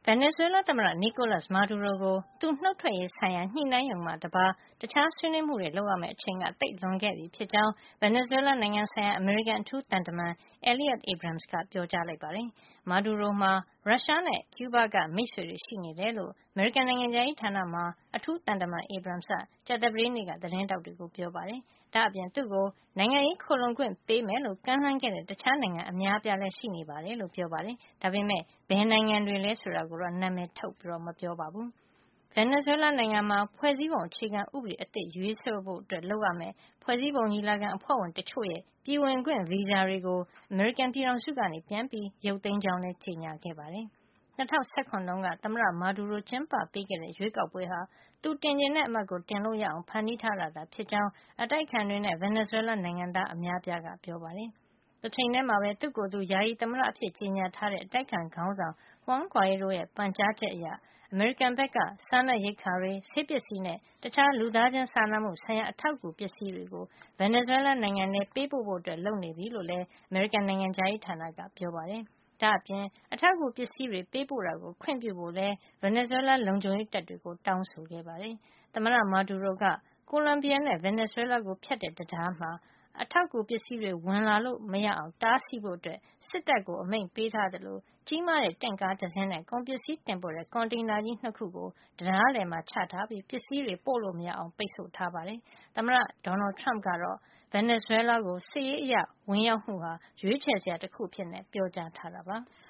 Venezuela သမ္မတ Nicolas Maduro ကို သူနှုတ်ထွက်ရေးဆိုင်ရာ ညှိနှိုင်းရုံမှတပါး တခြားဆွေးနွေးမှုတွေ လုပ်ရမယ့် အချိန်က သိပ်လွန်ခဲ့ပြီဖြစ်ကြောင်း Venezuela နိုင်ငံဆိုင်ရာ အမေရိကန် အထူးသံတမန် Elliot Abrams က ပြောကြားလိုက်ပါတယ်။ Maduro မှာ ရုရှားနဲ့ ကျူးဘားက မိတ်ဆွေတွေ ရှိနေတယ်လို့ အမေရိကန် နိုင်ငံခြားရေးဌာနမှာ အထူးသံတမန် Abrams က ကြာသပတေးနေ့က သတင်းထောက်တွေကို ပြောပါတယ်။ ဒါ့အပြင် သူ့ကို နိုင်ငံရေးခိုလှုံခွင့်ပေးမယ်လို့ ကမ်းလှမ်းခဲ့တဲ့ တခြားနိုင်ငံ အများအပြားလည်း ရှိနေတယ်လို့ ပြောပါတယ်။ ဒါပေမယ့် ဘယ်နိုင်ငံတွေလဲ ဆိုတာကိုတော့ နာမည်ထုတ်မပြောပါဘူး။ Venezuela နိုင်ငံမှာ ဖွဲ့စည်းပုံအခြေခံဥပဒေအသစ် ရေးဆွဲဖို့ လုပ်ရမယ့် ဖွဲ့စည်းပုံညီလာခံ အဖွဲ့ဝင်တချို့ရဲ့ ပြည်ဝင်ခွင့်ဗီဇာတွေကို အမေရိကန်ပြည်ထောင်စုက ပြန်ရုပ်သိမ်းကြောင်းလည်း ကြေညာခဲ့ပါတယ်။ ၂၀၁၇ တုန်းက သမ္မတ Maduro ကျင်းပပေးခဲ့တဲ့ ရွေးကောက်ပွဲဟာ သူတင်ချင်တဲ့အမတ်ကို တင်လို့ရအောင် ဖန်တီးထားတာသာ ဖြစ်ကြောင်း အတိုက်အခံတွေနဲ့ Venezuela နိုင်ငံသား အများအပြားက ပြောပါတယ်။ တချိန်တည်းမှာပဲ သူ့ကိုယ်သူ ယာယီသမ္မတအဖြစ် ကြေညာထားတဲ့ အတိုက်အခံခေါင်းဆောင် Juan Guaido ရဲ့ ပန်ကြားချက်အရ အမေရိကန်ဘက်က စားနပ်ရိက္ခာတွေ၊ ဆေးပစ္စည်းနဲ့ တခြားလူသားချင်းစာနာမှုဆိုင်ရာ အထောက်အကူပစ္စည်းတွေကို Venezuela နိုင်ငံထဲ ပေးပို့ဖို့ လုပ်နေပြီလို့လည်း အမေရိကန် နိုင်ငံခြားရေးဌာနက ပြောပါတယ်။ ဒါ့အပြင် အထောက်အကူပစ္စည်းတွေ ပေးပို့တာကို ခွင့်ပြုဖို့လည်း Venezuela လုံခြုံရေးတပ်တွေကို တောင်းဆိုခဲ့ပါတယ်။ သမ္မတ Maduro က ကိုလံဘီယာနဲ့ Venezuela ကို ဖြတ်တဲ့ တံတားမှာ အထောက်အကူပစ္စည်းတွေ ဝင်လာလို့ မရအောင် တားဆီးဖို့ စစ်တပ်ကို အမိန့်ပေးထားသလို ကြီးမားတဲ့ တင့်ကားတစင်းနဲ့ ကုန်ပစ္စည်းတင်ပို့တဲ့ ကွန်တိန်နာကြီး ၂ ခုကို တံတားလယ်မှာ ချထားပြီး ပစ္စည်းတွေ ပို့လို့ မရအောင် ပိတ်ဆို့ထားပါတယ်။ သမ္မတ Donald Trump ကတော့ Venezuela ကို စစ်ရေးအရ ဝင်ရောက်မှုဟာ ရွေးချယ်စရာ တခုအဖြစ် ပြောကြားထားတာပါ။